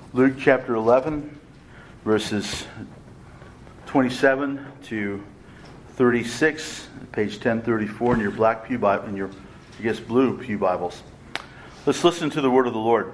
Luke chapter 11, verses 27 to 36, page 1034 in your black pew Bible, in your, blue pew Bibles. Let's listen to the word of the Lord.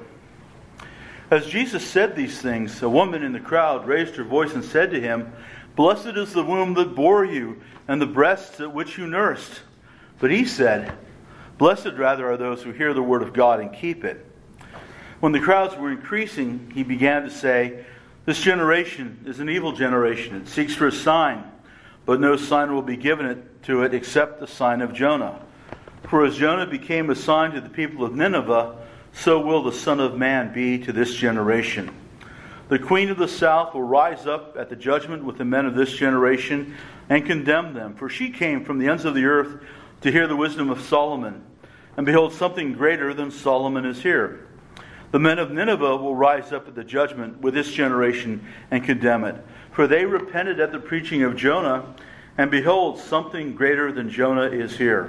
As Jesus said these things, a woman in the crowd raised her voice and said to him, "Blessed is the womb that bore you, and the breasts at which you nursed." But he said, "Blessed rather are those who hear the word of God and keep it." When the crowds were increasing, he began to say, "This generation is an evil generation. It seeks for a sign, but no sign will be given to it except the sign of Jonah. For as Jonah became a sign to the people of Nineveh, so will the Son of Man be to this generation. The queen of the south will rise up at the judgment with the men of this generation and condemn them. For she came from the ends of the earth to hear the wisdom of Solomon. And behold, something greater than Solomon is here. The men of Nineveh will rise up at the judgment with this generation and condemn it. For they repented at the preaching of Jonah, and behold, something greater than Jonah is here.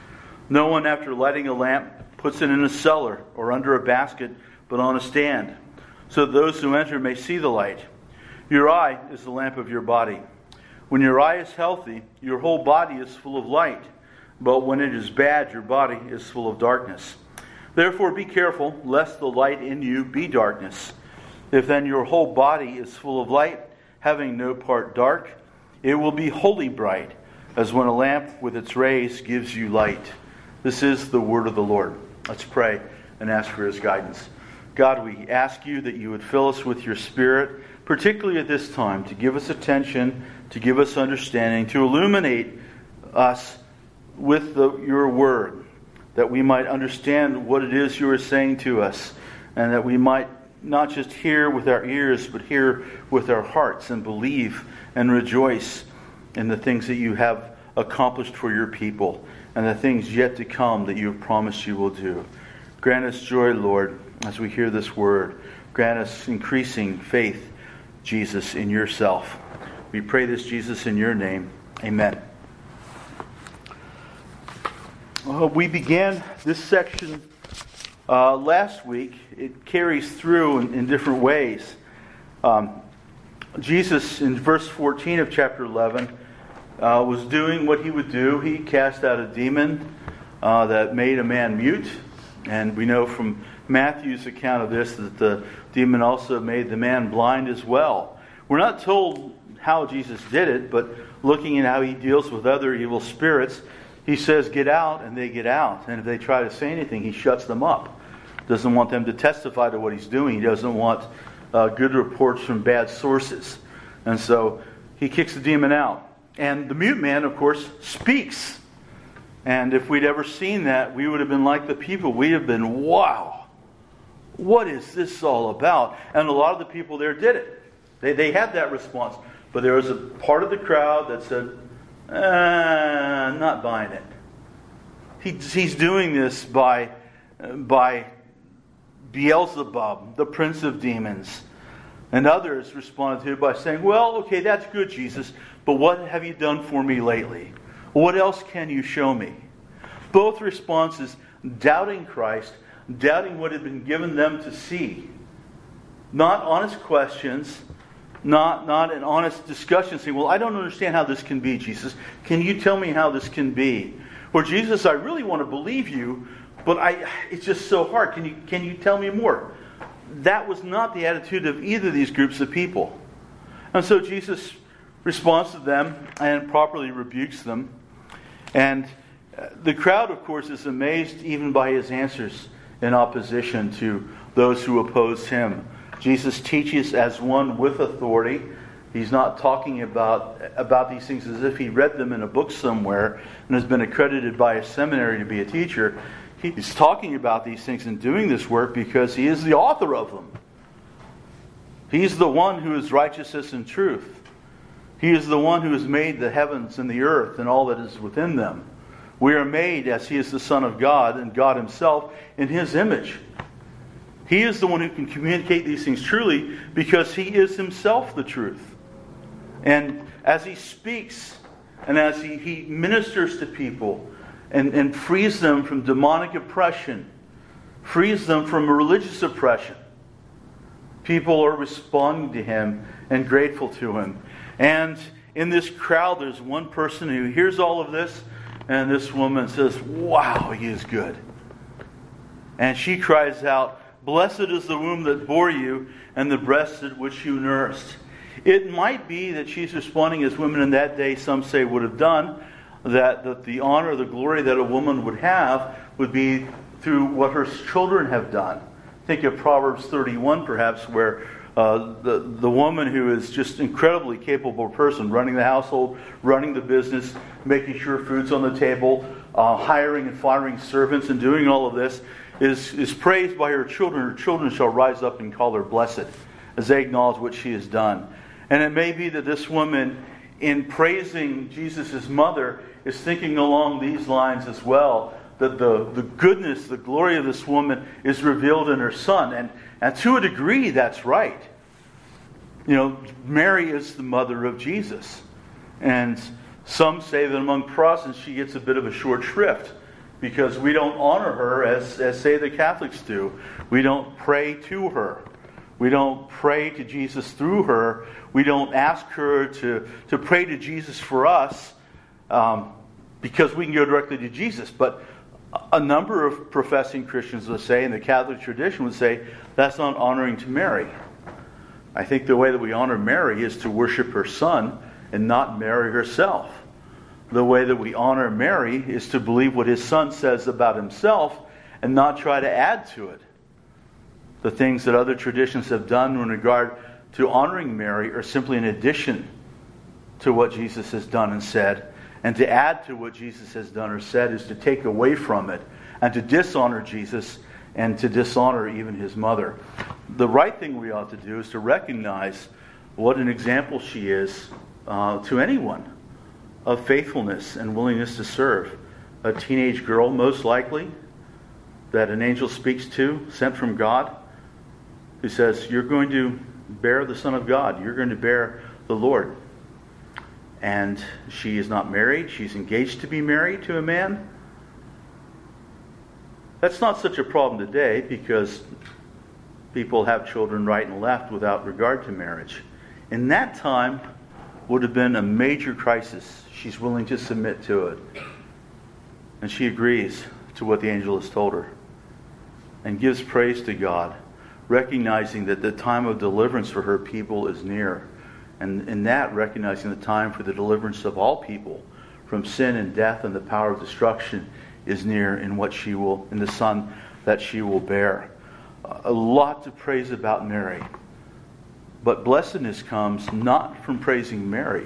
No one, after lighting a lamp, puts it in a cellar or under a basket, but on a stand, so that those who enter may see the light. Your eye is the lamp of your body. When your eye is healthy, your whole body is full of light. But when it is bad, your body is full of darkness. Therefore be careful, lest the light in you be darkness. If then your whole body is full of light, having no part dark, it will be wholly bright, as when a lamp with its rays gives you light." This is the word of the Lord. Let's pray and ask for His guidance. God, we ask You that You would fill us with Your Spirit, particularly at this time, to give us attention, to give us understanding, to illuminate us with Your Word, that we might understand what it is You are saying to us, and that we might not just hear with our ears, but hear with our hearts and believe and rejoice in the things that You have accomplished for Your people and the things yet to come that You have promised You will do. Grant us joy, Lord, as we hear this word. Grant us increasing faith, Jesus, in Yourself. We pray this, Jesus, in Your name. Amen. We began this section last week. It carries through in different ways. Jesus, in verse 14 of chapter 11, was doing what He would do. He cast out a demon that made a man mute. And we know from Matthew's account of this that the demon also made the man blind as well. We're not told how Jesus did it, but looking at how He deals with other evil spirits, He says, "Get out," and they get out. And if they try to say anything, He shuts them up. Doesn't want them to testify to what He's doing. He doesn't want good reports from bad sources. And so He kicks the demon out. And the mute man, of course, speaks. And if we'd ever seen that, we would have been like the people. We'd have been, "Wow, what is this all about?" And a lot of the people there did it. They had that response. But there was a part of the crowd that said, not buying it. He's doing this by Beelzebub, the prince of demons. And others responded to it by saying, "Well, okay, that's good, Jesus, but what have You done for me lately? What else can You show me?" Both responses doubting Christ, doubting what had been given them to see. Not honest questions, not an honest discussion, saying, "Well, I don't understand how this can be, Jesus. Can You tell me how this can be?" Or, "Jesus, I really want to believe You, but it's just so hard. Can you tell me more?" That was not the attitude of either of these groups of people. And so Jesus responds to them and properly rebukes them. And the crowd, of course, is amazed even by His answers in opposition to those who oppose Him. Jesus teaches as one with authority. He's not talking about these things as if He read them in a book somewhere and has been accredited by a seminary to be a teacher. He's talking about these things and doing this work because He is the author of them. He's the one who is righteousness and truth. He is the one who has made the heavens and the earth and all that is within them. We are made, as He is the Son of God and God Himself, in His image. He is the one who can communicate these things truly because He is Himself the truth. And as He speaks and as He ministers to people and frees them from demonic oppression, frees them from religious oppression, People are responding to him and grateful to him. And in this crowd, there's one person who hears all of this, and this woman says, "Wow, he is good." And she cries out, "Blessed is the womb that bore you, and the breast at which you nursed." It might be that she's responding as women in that day, some say, would have done, that the honor, the glory that a woman would have would be through what her children have done. Think of Proverbs 31, perhaps, where the woman who is just incredibly capable person, running the household, running the business, making sure food's on the table, hiring and firing servants, and doing all of this, is praised by her children. Her children shall rise up and call her blessed, as they acknowledge what she has done. And it may be that this woman, in praising Jesus' mother, is thinking along these lines as well, that the goodness, the glory of this woman is revealed in her son. And to a degree, that's right. You know, Mary is the mother of Jesus. And some say that among Protestants she gets a bit of a short shrift, because we don't honor her as say the Catholics do. We don't pray to her. We don't pray to Jesus through her. We don't ask her to pray to Jesus for us, because we can go directly to Jesus. But a number of professing Christians would say, and the Catholic tradition would say, that's not honoring to Mary. I think the way that we honor Mary is to worship her son and not Mary herself. The way that we honor Mary is to believe what his son says about himself and not try to add to it. The things that other traditions have done in regard to honoring Mary are simply an addition to what Jesus has done and said. And to add to what Jesus has done or said is to take away from it and to dishonor Jesus and to dishonor even his mother. The right thing we ought to do is to recognize what an example she is to anyone of faithfulness and willingness to serve. A teenage girl, most likely, that an angel speaks to, sent from God, who says, "You're going to bear the Son of God. You're going to bear the Lord." And she is not married. She's engaged to be married to a man. That's not such a problem today, because people have children right and left without regard to marriage. In that time would have been a major crisis. She's willing to submit to it. And she agrees to what the angel has told her and gives praise to God, recognizing that the time of deliverance for her people is near. And in that, recognizing the time for the deliverance of all people from sin and death and the power of destruction is near in the Son that she will bear. A lot to praise about Mary. But blessedness comes not from praising Mary.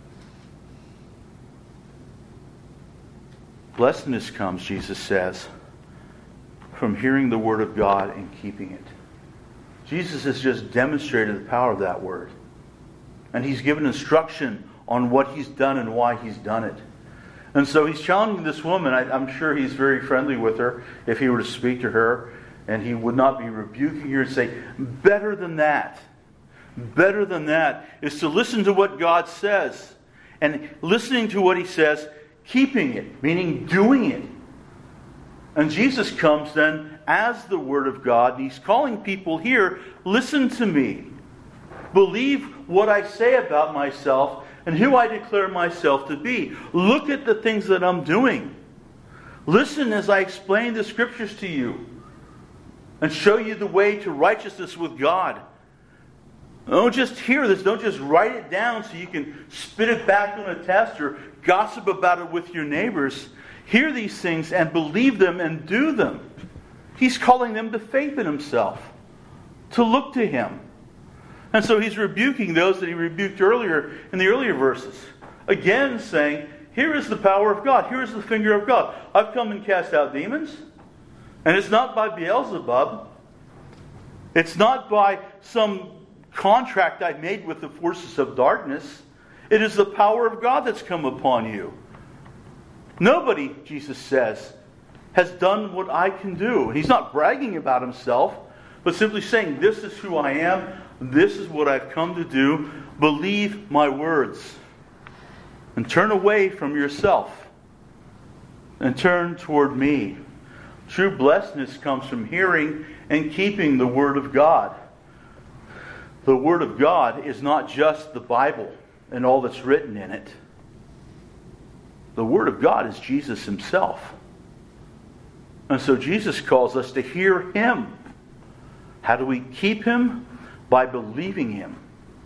Blessedness comes, Jesus says, from hearing the Word of God and keeping it. Jesus has just demonstrated the power of that Word. And He's given instruction on what He's done and why He's done it. And so He's challenging this woman. I'm sure He's very friendly with her if He were to speak to her. And He would not be rebuking her and say, better than that is to listen to what God says. And listening to what He says, keeping it, meaning doing it. And Jesus comes then as the Word of God, and He's calling people here, listen to me. Believe what I say about myself and who I declare myself to be. Look at the things that I'm doing. Listen as I explain the Scriptures to you and show you the way to righteousness with God. Don't just hear this. Don't just write it down so you can spit it back on a test or gossip about it with your neighbors. Hear these things and believe them and do them. He's calling them to faith in Himself, to look to Him. And so He's rebuking those that He rebuked earlier in the earlier verses. Again saying, here is the power of God. Here is the finger of God. I've come and cast out demons. And it's not by Beelzebub. It's not by some contract I made with the forces of darkness. It is the power of God that's come upon you. Nobody, Jesus says, has done what I can do. He's not bragging about Himself, but simply saying, this is who I am. This is what I've come to do. Believe my words. And turn away from yourself. And turn toward me. True blessedness comes from hearing and keeping the Word of God. The Word of God is not just the Bible and all that's written in it. The Word of God is Jesus Himself. And so Jesus calls us to hear Him. How do we keep Him? By believing Him.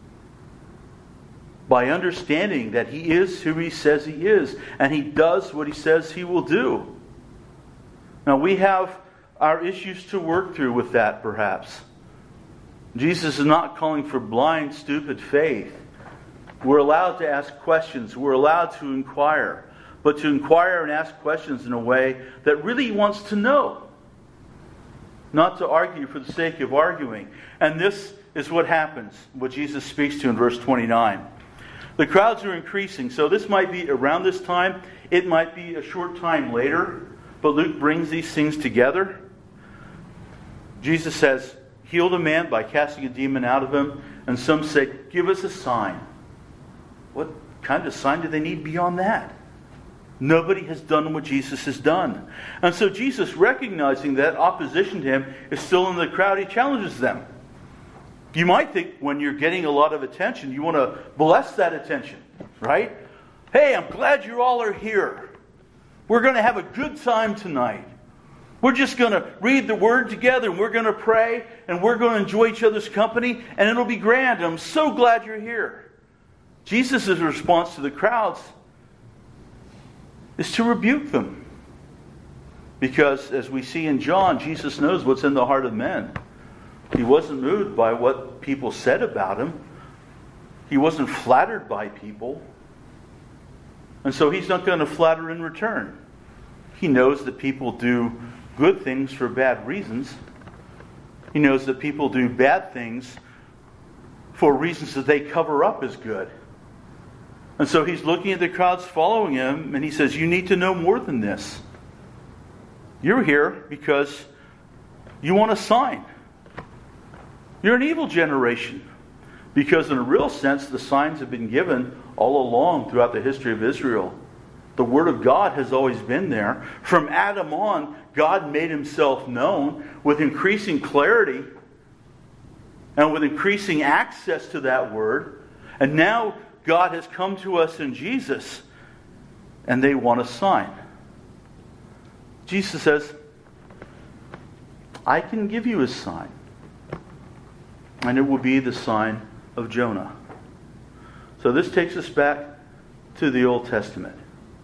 By understanding that He is who He says He is. And He does what He says He will do. Now we have our issues to work through with that, perhaps. Jesus is not calling for blind, stupid faith. We're allowed to ask questions. We're allowed to inquire. But to inquire and ask questions in a way that really wants to know. Not to argue for the sake of arguing. And this is what happens, what Jesus speaks to in verse 29. The crowds are increasing. So this might be around this time. It might be a short time later. But Luke brings these things together. Jesus says, healed a man by casting a demon out of him. And some say, give us a sign. What kind of sign do they need beyond that? Nobody has done what Jesus has done. And so Jesus, recognizing that opposition to Him is still in the crowd, He challenges them. You might think when you're getting a lot of attention, you want to bless that attention, right? Hey, I'm glad you all are here. We're going to have a good time tonight. We're just going to read the Word together, and we're going to pray, and we're going to enjoy each other's company, and it'll be grand. I'm so glad you're here. Jesus' response to the crowds is to rebuke them. Because, as we see in John, Jesus knows what's in the heart of men. He wasn't moved by what people said about Him. He wasn't flattered by people. And so He's not going to flatter in return. He knows that people do good things for bad reasons. He knows that people do bad things for reasons that they cover up as good. And so He's looking at the crowds following Him, and He says, you need to know more than this. You're here because you want a sign. You're an evil generation. Because in a real sense, the signs have been given all along throughout the history of Israel. The Word of God has always been there. From Adam on, God made Himself known with increasing clarity and with increasing access to that Word. And now God has come to us in Jesus, and they want a sign. Jesus says, I can give you a sign, and it will be the sign of Jonah. So this takes us back to the Old Testament.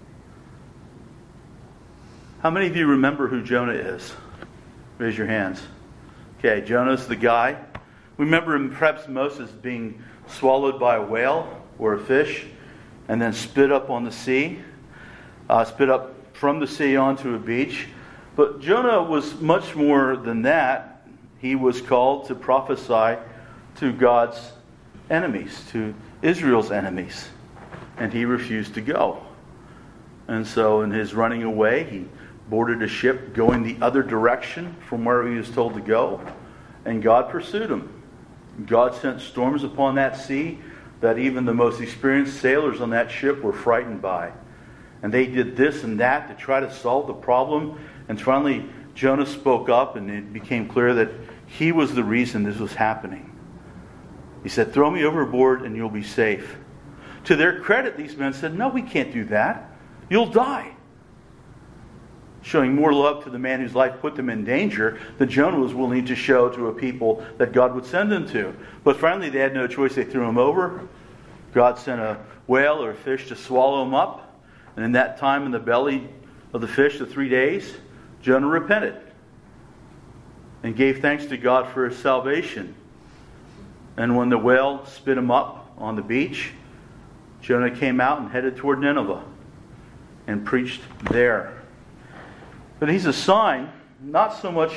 How many of you remember who Jonah is? Raise your hands. Okay, Jonah's the guy. We remember him perhaps most as being swallowed by a whale or a fish, and then spit up on the sea, spit up from the sea onto a beach. But Jonah was much more than that. He was called to prophesy to God's enemies, to Israel's enemies, and he refused to go. And so in his running away, he boarded a ship going the other direction from where he was told to go, and God pursued him. God sent storms upon that sea that even the most experienced sailors on that ship were frightened by. And they did this and that to try to solve the problem. And finally, Jonah spoke up, and it became clear that he was the reason this was happening. He said, throw me overboard and you'll be safe. To their credit, these men said, no, we can't do that. You'll die. Showing more love to the man whose life put them in danger than Jonah was willing to show to a people that God would send them to. But finally, they had no choice. They threw him over. God sent a whale or a fish to swallow him up. And in that time, in the belly of the fish, the 3 days, Jonah repented and gave thanks to God for his salvation. And when the whale spit him up on the beach, Jonah came out and headed toward Nineveh and preached there. But he's a sign, not so much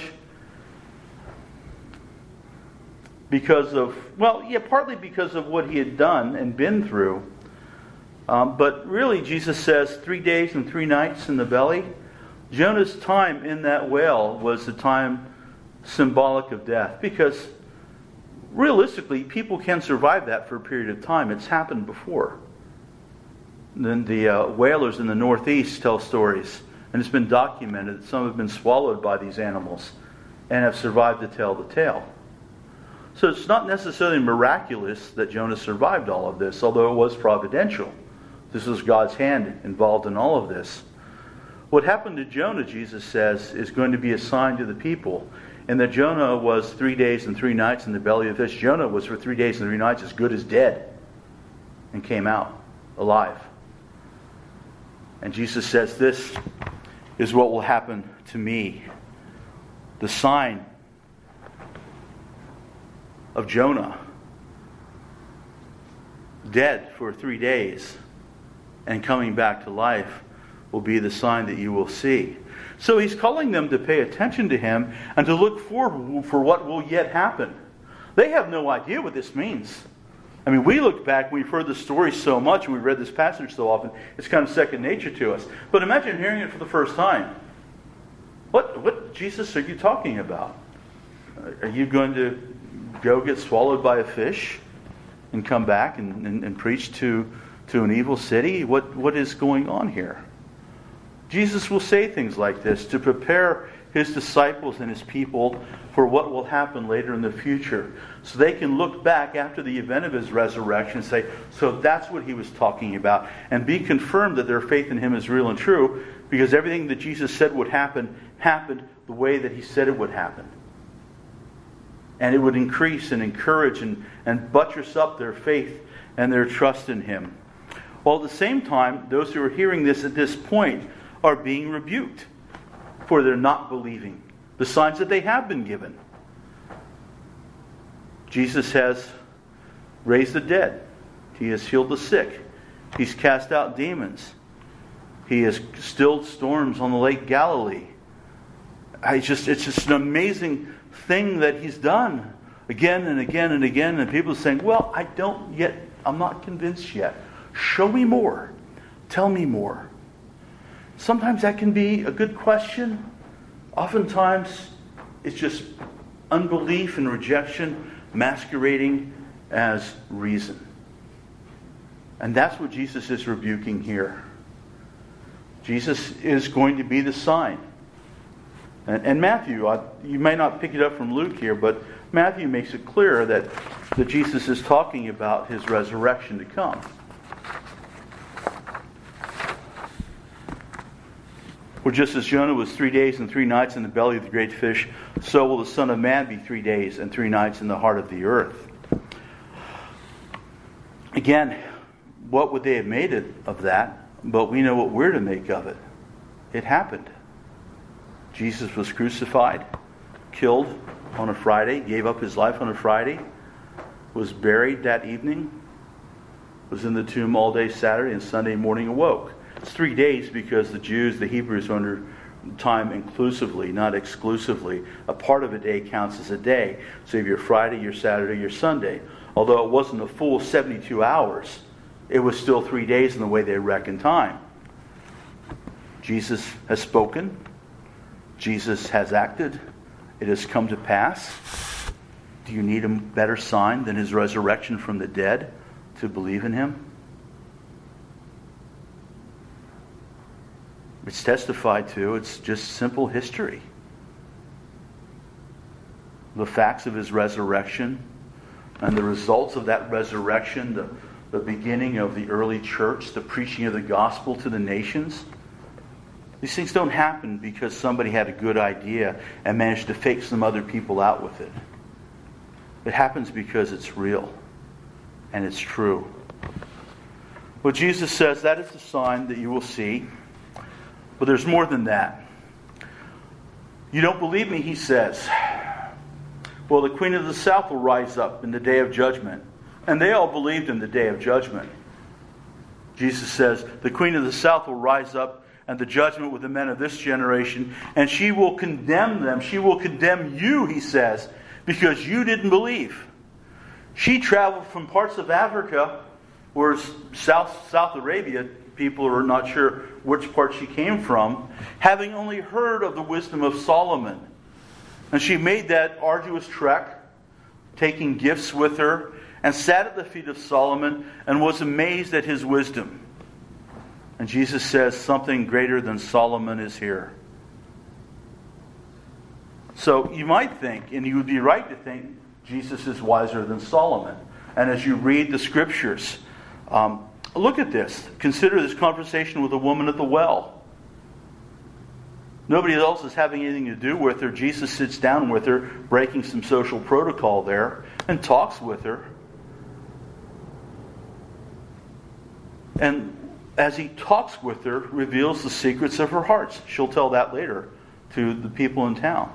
because of, partly because of what he had done and been through. But really, Jesus says 3 days and 3 nights in the belly. Jonah's time in that whale was the time symbolic of death. Because realistically, people can survive that for a period of time. It's happened before. Then the whalers in the Northeast tell stories. And it's been documented that some have been swallowed by these animals and have survived to tell the tale. So it's not necessarily miraculous that Jonah survived all of this, although it was providential. This was God's hand involved in all of this. What happened to Jonah, Jesus says, is going to be a sign to the people. And that Jonah was 3 days and 3 nights in the belly of the fish. Jonah was for 3 days and 3 nights as good as dead and came out alive. And Jesus says, this is what will happen to me. The sign of Jonah, dead for 3 days and coming back to life, will be the sign that you will see. So he's calling them to pay attention to him and to look forward for what will yet happen. They have no idea what this means. I mean, we look back, we've heard the story so much, and we've read this passage so often, it's kind of second nature to us. But imagine hearing it for the first time. What Jesus are you talking about? Are you going to go get swallowed by a fish and come back and preach to an evil city? What is going on here? Jesus will say things like this to prepare his disciples and his people for what will happen later in the future. So they can look back after the event of his resurrection and say, so that's what he was talking about. And be confirmed that their faith in him is real and true, because everything that Jesus said would happen, happened the way that he said it would happen. And it would increase and encourage and buttress up their faith and their trust in him. While at the same time, those who are hearing this at this point are being rebuked for their not believing the signs that they have been given. Jesus has raised the dead. He has healed the sick. He's cast out demons. He has stilled storms on the Lake Galilee. It's just an amazing thing that he's done again and again and again. And people are saying, well, I'm not convinced yet. Show me more. Tell me more. Sometimes that can be a good question. Oftentimes, it's just unbelief and rejection masquerading as reason. And that's what Jesus is rebuking here. Jesus is going to be the sign. And Matthew, you may not pick it up from Luke here, but Matthew makes it clear that Jesus is talking about his resurrection to come. For just as Jonah was 3 days and 3 nights in the belly of the great fish, so will the Son of Man be 3 days and 3 nights in the heart of the earth. Again, what would they have made of that? But we know what we're to make of it. It happened. Jesus was crucified, killed on a Friday, gave up his life on a Friday, was buried that evening, was in the tomb all day Saturday, and Sunday morning awoke. It's 3 days because the Jews, the Hebrews, are under time inclusively, not exclusively. A part of a day counts as a day. So you have your Friday, your Saturday, your Sunday. Although it wasn't a full 72 hours, it was still 3 days in the way they reckon time. Jesus has spoken. Jesus has acted. It has come to pass. Do you need a better sign than his resurrection from the dead to believe in him? It's testified to. It's just simple history. The facts of his resurrection and the results of that resurrection, the beginning of the early church, the preaching of the gospel to the nations. These things don't happen because somebody had a good idea and managed to fake some other people out with it. It happens because it's real and it's true. Well, Jesus says that is the sign that you will see. But there's more than that. You don't believe me, he says. Well, the queen of the south will rise up in the day of judgment. And they all believed in the day of judgment. Jesus says, the queen of the south will rise up and the judgment with the men of this generation, and she will condemn them. She will condemn you, he says, because you didn't believe. She traveled from parts of Africa, where South Arabia, people are not sure which part she came from, having only heard of the wisdom of Solomon. And she made that arduous trek, taking gifts with her, and sat at the feet of Solomon and was amazed at his wisdom. And Jesus says something greater than Solomon is here. So you might think, and you would be right to think, Jesus is wiser than Solomon. And as you read the scriptures, look at this. Consider this conversation with a woman at the well. Nobody else is having anything to do with her. Jesus sits down with her, breaking some social protocol there, and talks with her. And as he talks with her, reveals the secrets of her heart. She'll tell that later to the people in town.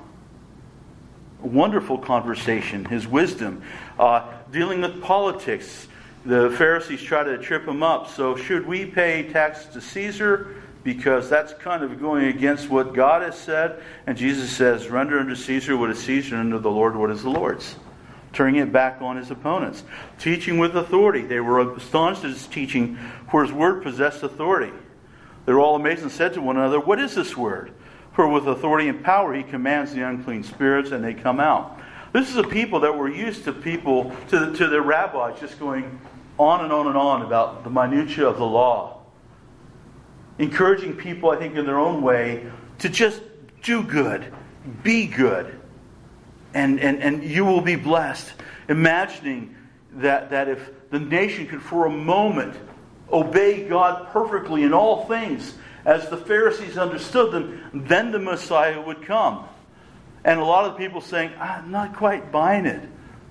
A wonderful conversation. His wisdom. Dealing with politics. The Pharisees try to trip him up. So should we pay tax to Caesar? Because that's kind of going against what God has said. And Jesus says, render unto Caesar what is Caesar, and unto the Lord what is the Lord's. Turning it back on his opponents. Teaching with authority. They were astonished at his teaching, for his word possessed authority. They were all amazed and said to one another, what is this word? For with authority and power he commands the unclean spirits, and they come out. This is a people that were used to their rabbis just going on and on and on about the minutiae of the law. Encouraging people, I think, in their own way, to just do good, be good, and you will be blessed. Imagining that if the nation could for a moment obey God perfectly in all things, as the Pharisees understood them, then the Messiah would come. And a lot of people saying, I'm not quite buying it.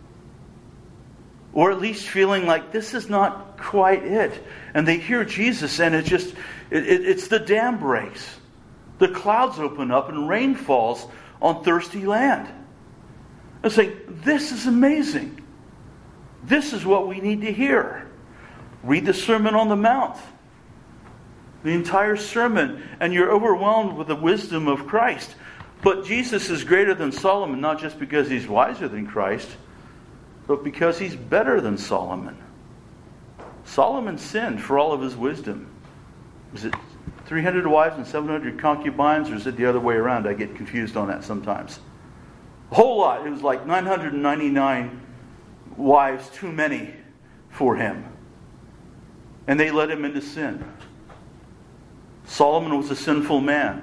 Or at least feeling like this is not quite it. And they hear Jesus and it's the dam breaks. The clouds open up and rain falls on thirsty land. And saying, this is amazing. This is what we need to hear. Read the Sermon on the Mount. The entire sermon, and you're overwhelmed with the wisdom of Christ. But Jesus is greater than Solomon, not just because he's wiser than Christ, but because he's better than Solomon. Solomon sinned for all of his wisdom. Was it 300 wives and 700 concubines, or is it the other way around? I get confused on that sometimes. A whole lot. It was like 999 wives too many for him. And they led him into sin. Solomon was a sinful man.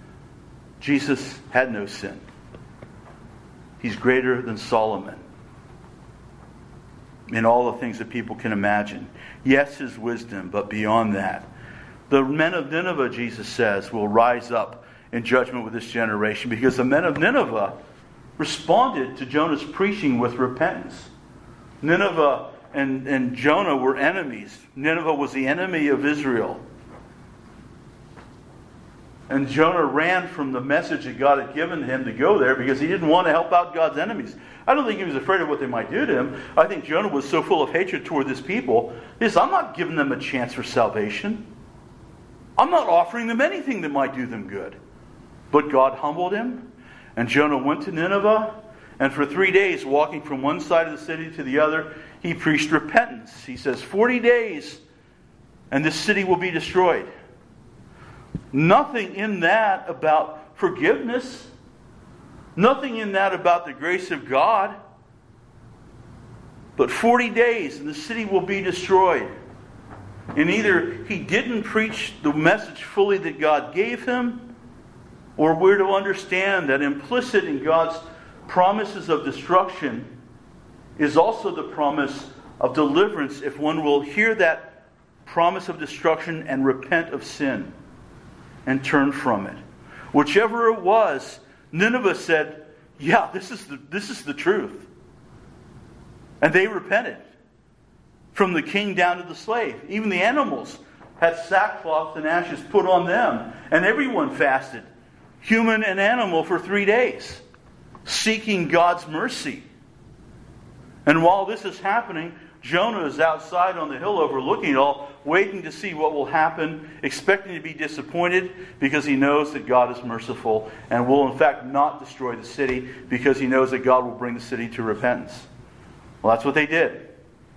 Jesus had no sin. He's greater than Solomon in all the things that people can imagine. Yes, his wisdom, but beyond that. The men of Nineveh, Jesus says, will rise up in judgment with this generation, because the men of Nineveh responded to Jonah's preaching with repentance. Nineveh and Jonah were enemies. Nineveh was the enemy of Israel. And Jonah ran from the message that God had given him to go there because he didn't want to help out God's enemies. I don't think he was afraid of what they might do to him. I think Jonah was so full of hatred toward this people. He says, I'm not giving them a chance for salvation. I'm not offering them anything that might do them good. But God humbled him. And Jonah went to Nineveh. And for 3 days, walking from one side of the city to the other, he preached repentance. He says, 40 days and this city will be destroyed. Nothing in that about forgiveness. Nothing in that about the grace of God. But 40 days and the city will be destroyed. And either he didn't preach the message fully that God gave him, or we're to understand that implicit in God's promises of destruction is also the promise of deliverance if one will hear that promise of destruction and repent of sin and turn from it. Whichever it was, Nineveh said, yeah, this is the truth. And they repented. From the king down to the slave. Even the animals had sackcloth and ashes put on them. And everyone fasted, human and animal, for 3 days, seeking God's mercy. And while this is happening, Jonah is outside on the hill overlooking it all, waiting to see what will happen, expecting to be disappointed because he knows that God is merciful and will in fact not destroy the city because he knows that God will bring the city to repentance. Well, that's what they did.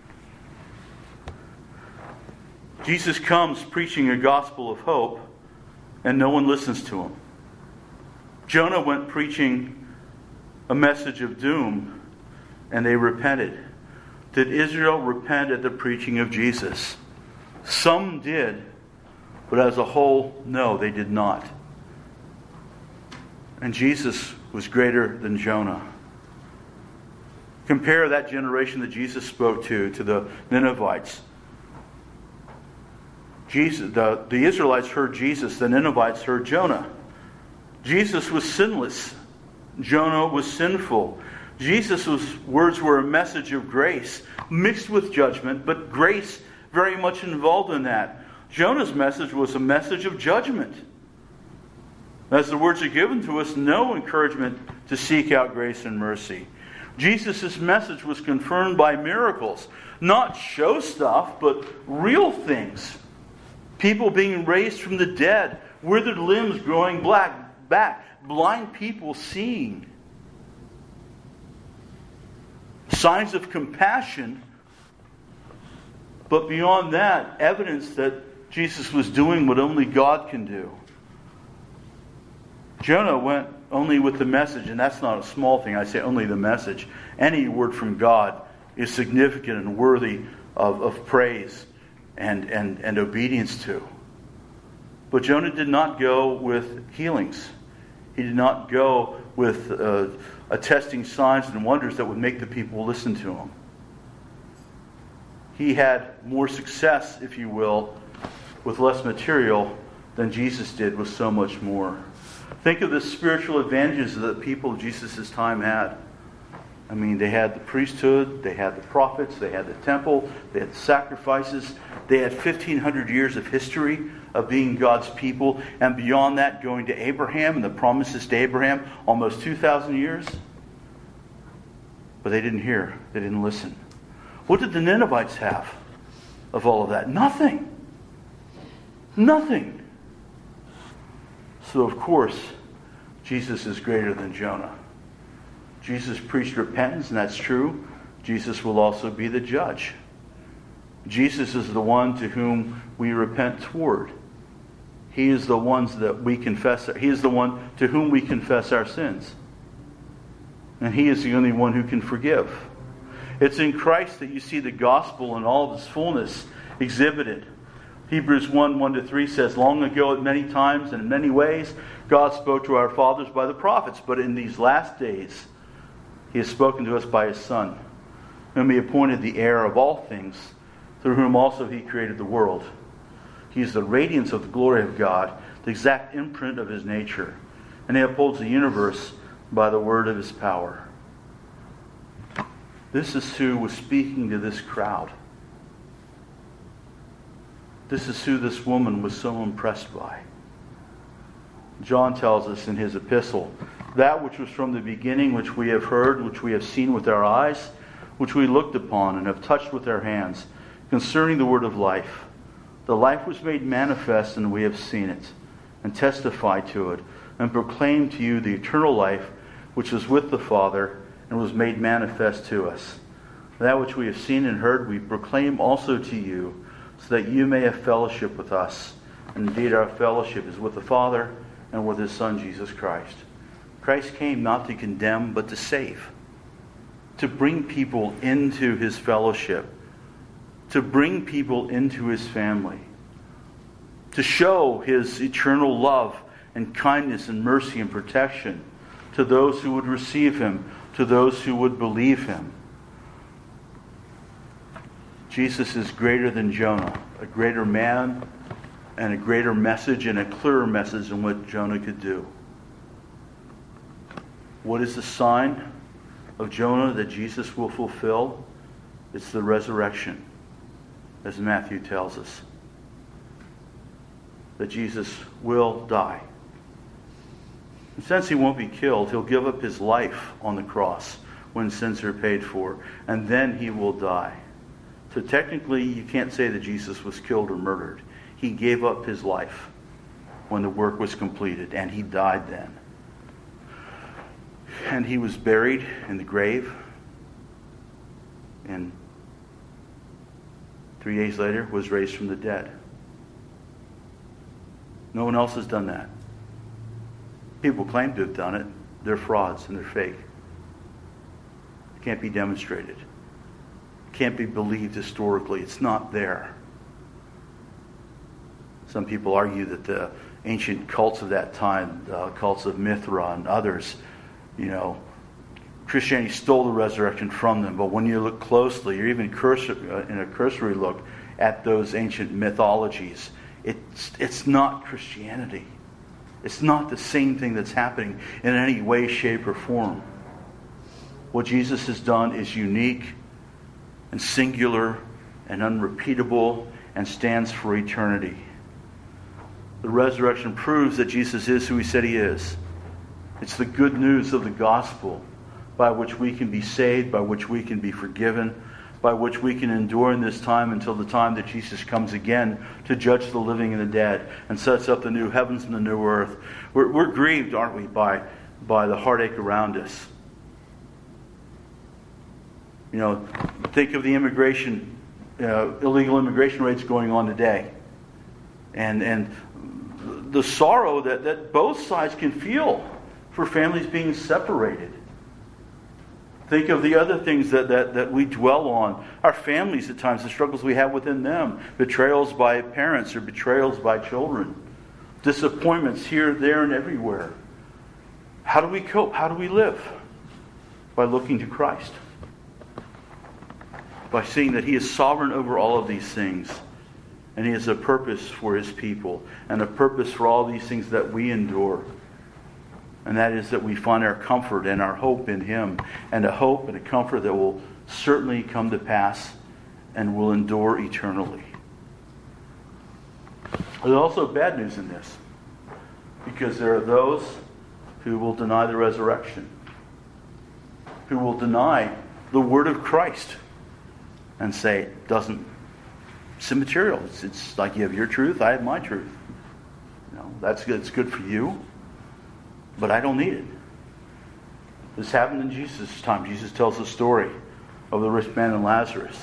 Jesus comes preaching a gospel of hope, and no one listens to him. Jonah went preaching a message of doom, and they repented. Did Israel repent at the preaching of Jesus? Some did, but as a whole, no, they did not. And Jesus was greater than Jonah. Compare that generation that Jesus spoke to the Ninevites. The Israelites heard Jesus, the Ninevites heard Jonah. Jesus was sinless. Jonah was sinful. Jesus' words were a message of grace, mixed with judgment, but grace very much involved in that. Jonah's message was a message of judgment. As the words are given to us, no encouragement to seek out grace and mercy. Jesus' message was confirmed by miracles. Not show stuff, but real things. People being raised from the dead, withered limbs growing back, blind people seeing. Signs of compassion, but beyond that, evidence that Jesus was doing what only God can do. Jonah went only with the message, and that's not a small thing. I say only the message. Any word from God is significant and worthy of praise and obedience to. But Jonah did not go with healings. He did not go with attesting signs and wonders that would make the people listen to him. He had more success, if you will, with less material than Jesus did with so much more. Think of the spiritual advantages that the people of Jesus' time had. I mean, they had the priesthood, they had the prophets, they had the temple, they had the sacrifices. They had 1,500 years of history of being God's people. And beyond that, going to Abraham and the promises to Abraham, almost 2,000 years. But they didn't hear. They didn't listen. What did the Ninevites have of all of that? Nothing. Nothing. So, of course, Jesus is greater than Jonah. Jesus preached repentance, and that's true. Jesus will also be the judge. Jesus is the one to whom we repent toward. He is the ones that we confess. He is the one to whom we confess our sins. And He is the only one who can forgive. It's in Christ that you see the gospel in all of its fullness exhibited. Hebrews 1:1-3 says, "Long ago at many times and in many ways God spoke to our fathers by the prophets, but in these last days He has spoken to us by His Son, whom He appointed the heir of all things, through whom also He created the world. He is the radiance of the glory of God, the exact imprint of His nature, and He upholds the universe by the word of His power." This is who was speaking to this crowd. This is who this woman was so impressed by. John tells us in his epistle, "That which was from the beginning, which we have heard, which we have seen with our eyes, which we looked upon and have touched with our hands, concerning the word of life. The life was made manifest, and we have seen it, and testified to it, and proclaimed to you the eternal life, which was with the Father, and was made manifest to us. That which we have seen and heard we proclaim also to you, so that you may have fellowship with us. And indeed our fellowship is with the Father and with His Son, Jesus Christ." Christ came not to condemn, but to save. To bring people into His fellowship. To bring people into His family. To show His eternal love and kindness and mercy and protection to those who would receive Him, to those who would believe Him. Jesus is greater than Jonah, a greater man and a greater message and a clearer message than what Jonah could do. What is the sign of Jonah that Jesus will fulfill? It's the resurrection, as Matthew tells us. That Jesus will die. And since He won't be killed, He'll give up His life on the cross when sins are paid for, and then He will die. So technically, you can't say that Jesus was killed or murdered. He gave up His life when the work was completed, and He died then. And He was buried in the grave, and 3 days later was raised from the dead. No one else has done that. People claim to have done it. They're frauds and they're fake. It can't be demonstrated. Can't be believed historically. It's not there. Some people argue that the ancient cults of that time, cults of Mithra and others, Christianity stole the resurrection from them. But when you look closely, or even in a cursory look at those ancient mythologies, it's not Christianity. It's not the same thing that's happening in any way, shape, or form. What Jesus has done is unique and singular and unrepeatable and stands for eternity. The resurrection proves that Jesus is who He said He is. It's the good news of the gospel by which we can be saved, by which we can be forgiven, by which we can endure in this time until the time that Jesus comes again to judge the living and the dead and sets up the new heavens and the new earth. We're grieved, aren't we, by the heartache around us. You know, think of the illegal immigration rates going on today. And the sorrow that both sides can feel for families being separated. Think of the other things that we dwell on. Our families at times, the struggles we have within them. Betrayals by parents or betrayals by children. Disappointments here, there, and everywhere. How do we cope? How do we live? By looking to Christ. By seeing that He is sovereign over all of these things. And He has a purpose for His people. And a purpose for all these things that we endure. And that is that we find our comfort and our hope in Him. And a hope and a comfort that will certainly come to pass and will endure eternally. There's also bad news in this. Because there are those who will deny the resurrection. Who will deny the word of Christ. And say, it's immaterial. It's like you have your truth, I have my truth. You know, that's good. It's good for you. But I don't need it. This happened in Jesus' time. Jesus tells the story of the rich man and Lazarus.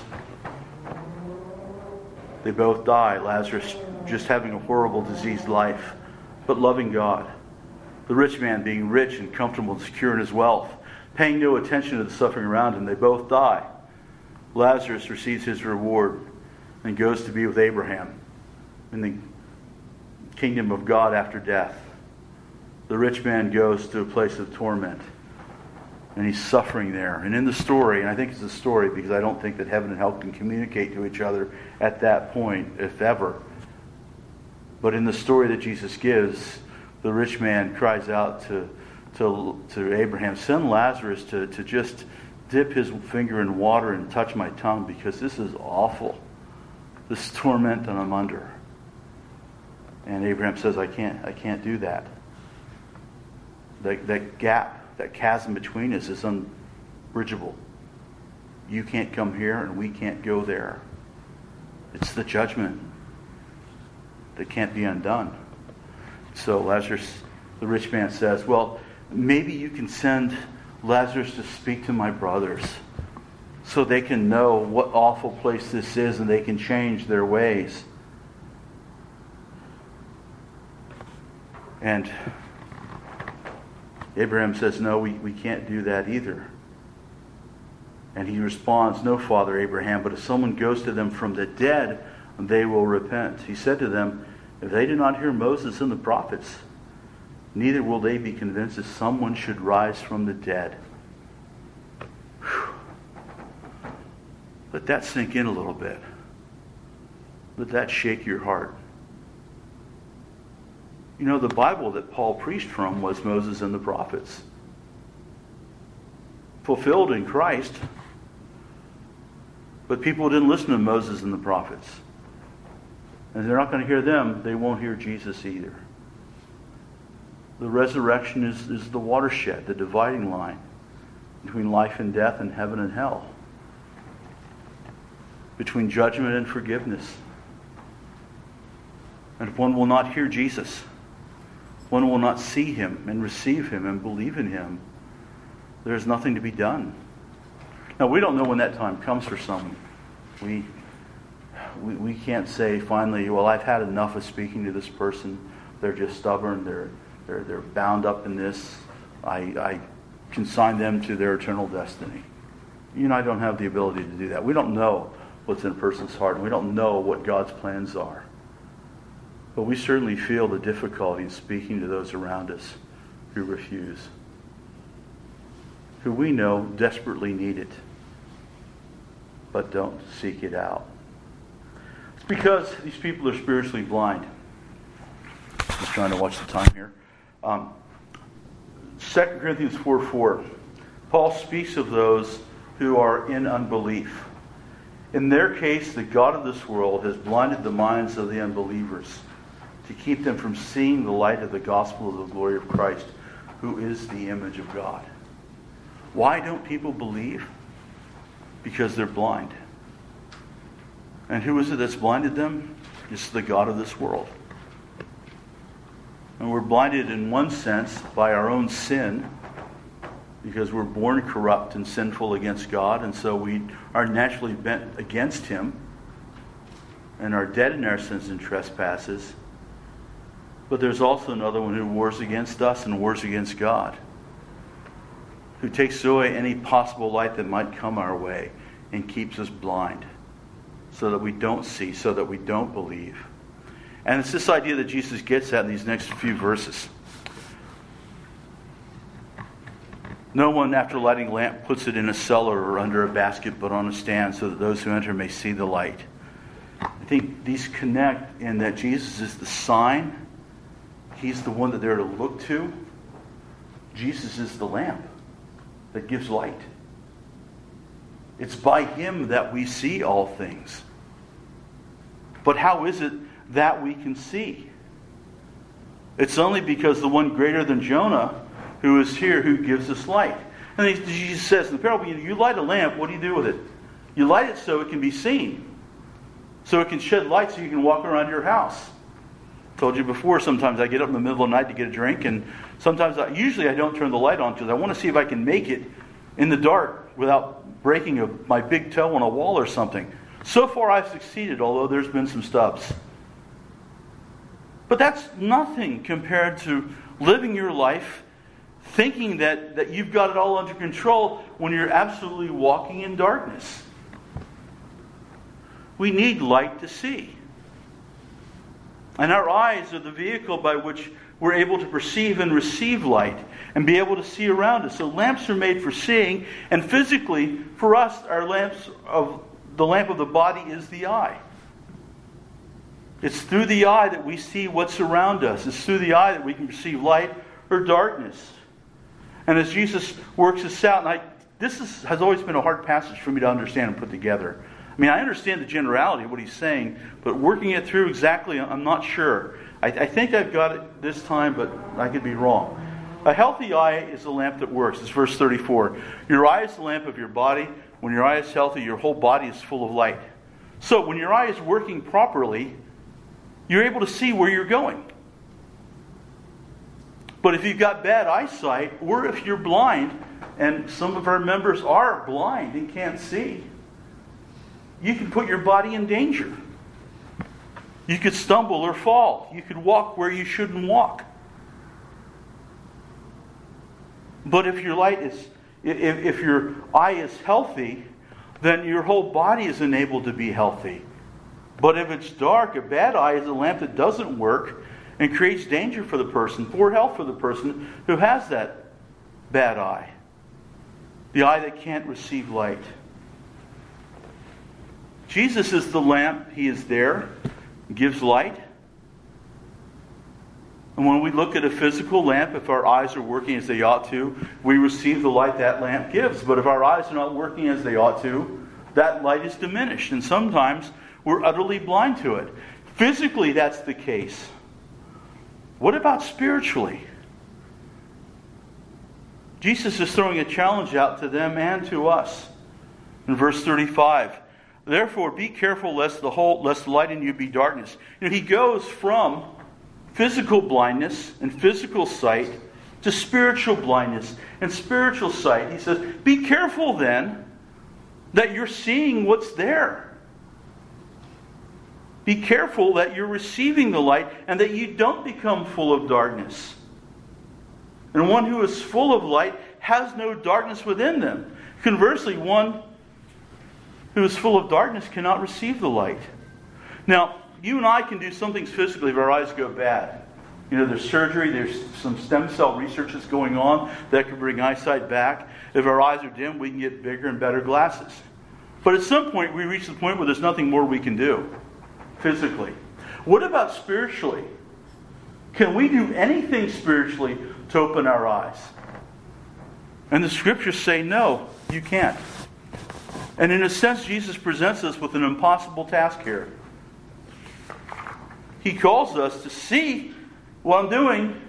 They both die. Lazarus just having a horrible diseased life, but loving God. The rich man being rich and comfortable and secure in his wealth, paying no attention to the suffering around him. They both die. Lazarus receives his reward and goes to be with Abraham in the kingdom of God after death. The rich man goes to a place of torment. And he's suffering there. And in the story, and I think it's a story because I don't think that heaven and hell can communicate to each other at that point, if ever. But in the story that Jesus gives, the rich man cries out to Abraham, send Lazarus to just dip his finger in water and touch my tongue because this is awful. This torment that I'm under. And Abraham says, I can't do that. That gap, that chasm between us is unbridgeable. You can't come here and we can't go there. It's the judgment that can't be undone. So Lazarus, the rich man says, well, maybe you can send Lazarus to speak to my brothers so they can know what awful place this is and they can change their ways. And Abraham says, no, we can't do that either. And he responds, no, Father Abraham, but if someone goes to them from the dead, they will repent. He said to them, if they do not hear Moses and the prophets, neither will they be convinced that someone should rise from the dead. Whew. Let that sink in a little bit. Let that shake your heart. You know, the Bible that Paul preached from was Moses and the prophets. Fulfilled in Christ. But people didn't listen to Moses and the prophets. And they're not going to hear them. They won't hear Jesus either. The resurrection is the watershed, the dividing line between life and death and heaven and hell. Between judgment and forgiveness. And if one will not hear Jesus, one will not see Him and receive Him and believe in Him, there's nothing to be done. Now, we don't know when that time comes for someone. We can't say finally, well, I've had enough of speaking to this person. They're just stubborn. They're bound up in this. I consign them to their eternal destiny. You and I don't have the ability to do that. We don't know what's in a person's heart, and we don't know what God's plans are. But we certainly feel the difficulty in speaking to those around us who refuse. who we know desperately need it, but don't seek it out. It's because these people are spiritually blind. Just trying to watch the time here. 2 Corinthians 4:4. Paul speaks of those who are in unbelief. In their case, the God of this world has blinded the minds of the unbelievers to keep them from seeing the light of the gospel of the glory of Christ, who is the image of God. Why don't people believe? Because they're blind. And who is it that's blinded them? It's the God of this world. And we're blinded in one sense by our own sin, because we're born corrupt and sinful against God, and so we are naturally bent against Him and are dead in our sins and trespasses. But there's also another one who wars against us and wars against God, who takes away any possible light that might come our way and keeps us blind so that we don't see, so that we don't believe. And it's this idea that Jesus gets at in these next few verses. No one, after lighting a lamp, puts it in a cellar or under a basket, but on a stand, so that those who enter may see the light. I think these connect in that Jesus is the sign. He's the one that they're to look to. Jesus is the lamp that gives light. It's by Him that we see all things. But how is it that we can see? It's only because the one greater than Jonah, who is here, who gives us light. And Jesus says in the parable, you light a lamp, what do you do with it? You light it so it can be seen. So it can shed light so you can walk around your house. I told you before, sometimes I get up in the middle of the night to get a drink, and usually I don't turn the light on because I want to see if I can make it in the dark without breaking my big toe on a wall or something. So far I've succeeded, although there's been some stubs. But that's nothing compared to living your life thinking that you've got it all under control when you're absolutely walking in darkness. We need light to see. And our eyes are the vehicle by which we're able to perceive and receive light and be able to see around us. So lamps are made for seeing, and physically, for us, the lamp of the body is the eye. It's through the eye that we see what's around us. It's through the eye that we can perceive light or darkness. And as Jesus works this out, and this has always been a hard passage for me to understand and put together. I mean, I understand the generality of what he's saying, but working it through exactly, I'm not sure. I think I've got it this time, but I could be wrong. A healthy eye is a lamp that works. It's verse 34. Your eye is the lamp of your body. When your eye is healthy, your whole body is full of light. So when your eye is working properly, you're able to see where you're going. But if you've got bad eyesight, or if you're blind, and some of our members are blind and can't see, you can put your body in danger. You could stumble or fall. You could walk where you shouldn't walk. But if your if your eye is healthy, then your whole body is enabled to be healthy. But if it's dark, a bad eye is a lamp that doesn't work and creates danger for the person, poor health for the person who has that bad eye. The eye that can't receive light. Jesus is the lamp. He is there, gives light. And when we look at a physical lamp, if our eyes are working as they ought to, we receive the light that lamp gives. But if our eyes are not working as they ought to, that light is diminished. And sometimes we're utterly blind to it. Physically, that's the case. What about spiritually? Jesus is throwing a challenge out to them and to us. In verse 35, therefore be careful lest the light in you be darkness. He goes from physical blindness and physical sight to spiritual blindness and spiritual sight. He says, be careful then that you're seeing what's there. Be careful that you're receiving the light and that you don't become full of darkness. And one who is full of light has no darkness within them. Conversely, one who is full of darkness cannot receive the light. Now, you and I can do some things physically if our eyes go bad. There's surgery, there's some stem cell research that's going on that can bring eyesight back. If our eyes are dim, we can get bigger and better glasses. But at some point, we reach the point where there's nothing more we can do physically. What about spiritually? Can we do anything spiritually to open our eyes? And the scriptures say, no, you can't. And in a sense, Jesus presents us with an impossible task here. He calls us to see what I'm doing,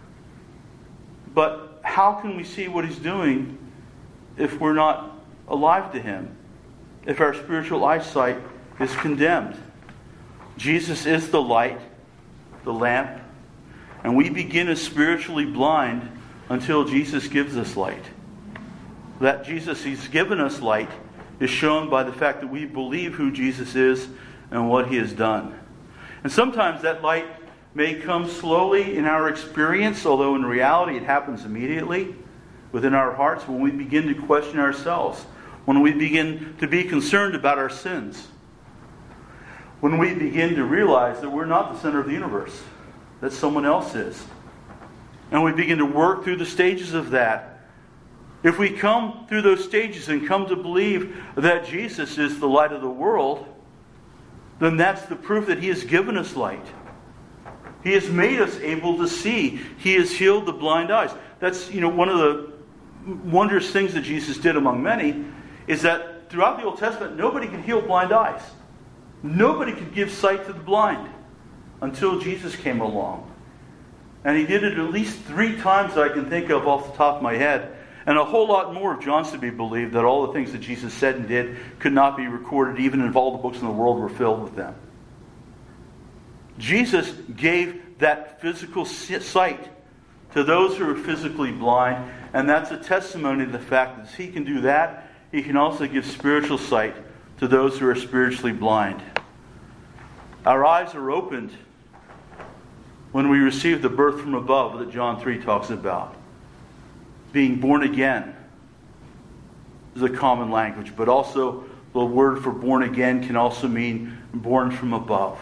but how can we see what He's doing if we're not alive to Him? If our spiritual eyesight is condemned? Jesus is the light, the lamp, and we begin as spiritually blind until Jesus gives us light. That Jesus, He's given us light, is shown by the fact that we believe who Jesus is and what He has done. And sometimes that light may come slowly in our experience, although in reality it happens immediately within our hearts when we begin to question ourselves, when we begin to be concerned about our sins, when we begin to realize that we're not the center of the universe, that someone else is. And we begin to work through the stages of that. If we come through those stages and come to believe that Jesus is the light of the world, then that's the proof that He has given us light. He has made us able to see. He has healed the blind eyes. That's, one of the wondrous things that Jesus did among many is that throughout the Old Testament, nobody could heal blind eyes. Nobody could give sight to the blind until Jesus came along. And He did it at least 3 times that I can think of off the top of my head. And a whole lot more of John's to be believed, that all the things that Jesus said and did could not be recorded, even if all the books in the world were filled with them. Jesus gave that physical sight to those who are physically blind, and that's a testimony to the fact that He can do that. He can also give spiritual sight to those who are spiritually blind. Our eyes are opened when we receive the birth from above that John 3 talks about. Being born again is a common language, but also the word for born again can also mean born from above.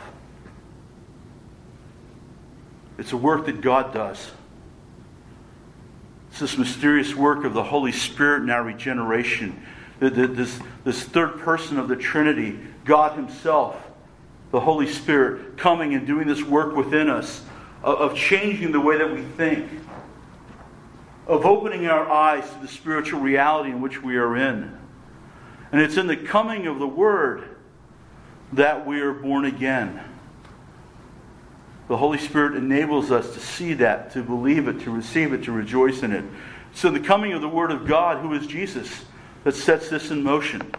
It's a work that God does. It's this mysterious work of the Holy Spirit in our regeneration. This third person of the Trinity, God Himself, the Holy Spirit, coming and doing this work within us, of changing the way that we think, of opening our eyes to the spiritual reality in which we are in. And it's in the coming of the Word that we are born again. The Holy Spirit enables us to see that, to believe it, to receive it, to rejoice in it. So the coming of the Word of God, who is Jesus, that sets this in motion.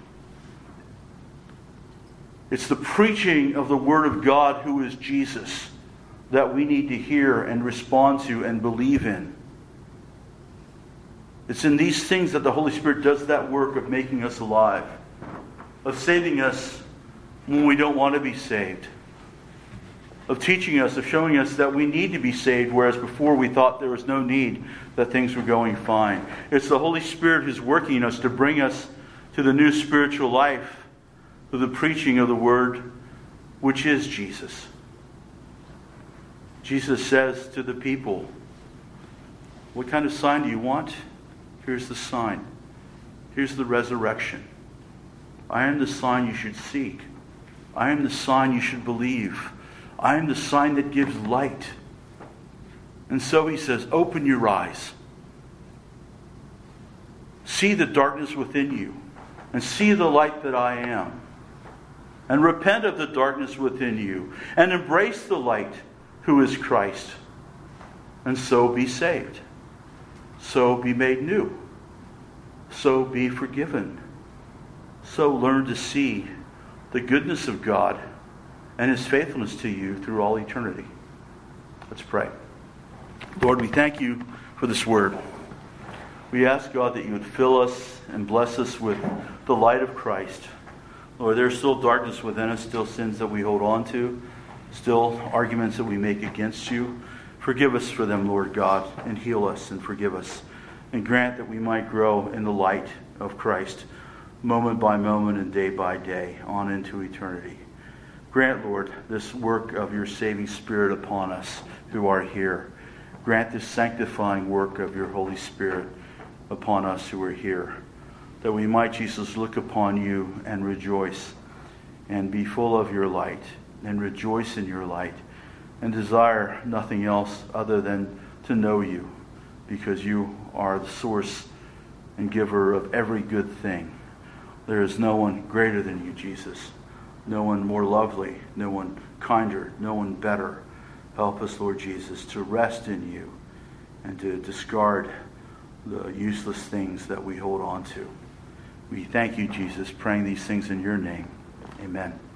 It's the preaching of the Word of God, who is Jesus, that we need to hear and respond to and believe in. It's in these things that the Holy Spirit does that work of making us alive, of saving us when we don't want to be saved, of teaching us, of showing us that we need to be saved, whereas before we thought there was no need, that things were going fine. It's the Holy Spirit who's working in us to bring us to the new spiritual life through the preaching of the Word, which is Jesus. Jesus says to the people, what kind of sign do you want? Here's the sign. Here's the resurrection. I am the sign you should seek. I am the sign you should believe. I am the sign that gives light. And so He says, open your eyes. See the darkness within you. And see the light that I am. And repent of the darkness within you. And embrace the light, who is Christ. And so be saved. So be made new. So be forgiven. So learn to see the goodness of God and His faithfulness to you through all eternity. Let's pray. Lord, we thank You for this word. We ask, God, that You would fill us and bless us with the light of Christ. Lord, there's still darkness within us, still sins that we hold on to, still arguments that we make against You. Forgive us for them, Lord God, and heal us and forgive us. And grant that we might grow in the light of Christ, moment by moment and day by day, on into eternity. Grant, Lord, this work of your saving Spirit upon us who are here. Grant this sanctifying work of your Holy Spirit upon us who are here, that we might, Jesus, look upon you and rejoice and be full of your light and rejoice in your light and desire nothing else other than to know you, because you are the source and giver of every good thing. There is no one greater than you, Jesus. No one more lovely, no one kinder, no one better. Help us, Lord Jesus, to rest in you and to discard the useless things that we hold on to. We thank you, Jesus, praying these things in your name. Amen.